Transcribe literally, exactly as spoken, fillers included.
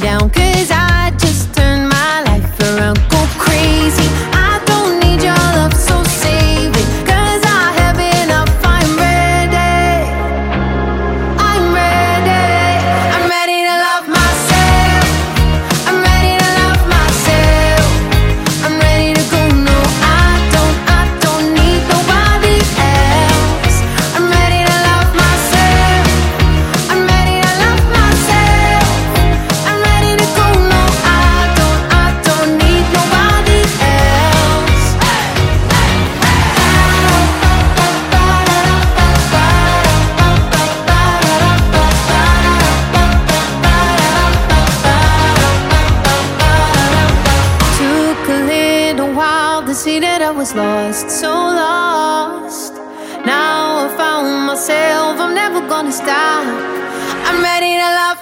down, 'cause I just turned my life around. Go crazy, I don't need your love, so save it, 'cause I have enough. I'm ready, I'm ready, I'm ready to love myself, I'm ready to love myself, I'm ready to go. No, I don't, I don't need nobody else. I'm ready to love myself, I'm ready to love myself, I'm ready to go. No, I don't, I don't need nobody else. Took a little while to see that I was lost, so lost. Now I found myself, I'm never gonna stop. I'm ready to love